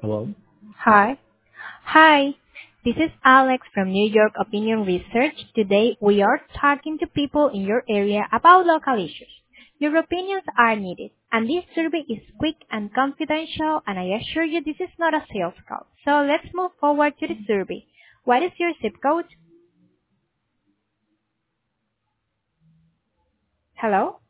Hello? Hi. Hi. This is Alex from New York Opinion Research. Today we are talking to people in your area about local issues. Your opinions are needed, and this survey is quick and confidential, and I assure you this is not a sales call. So let's move forward to the survey. What is your zip code? Hello?